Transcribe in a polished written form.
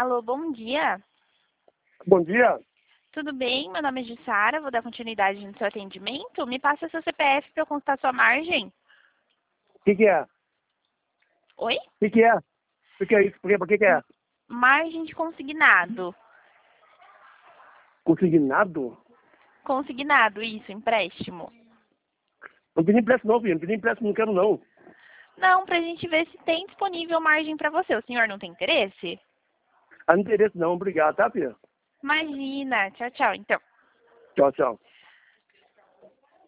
Alô, bom dia. Bom dia. Tudo bem? Meu nome é Jussara, vou dar continuidade no seu atendimento. Me passa seu CPF para eu consultar sua margem. O que é? Oi? O que é? O que é isso? Por que é? Margem de consignado. Consignado? Consignado, isso, empréstimo. Não pedi empréstimo não, filho. Não pedi empréstimo, não quero não. Não, pra gente ver se tem disponível margem para você. O senhor não tem interesse? Ah, não interesse não. Obrigado, tá, filho? Imagina. Tchau, tchau, então. Tchau, tchau.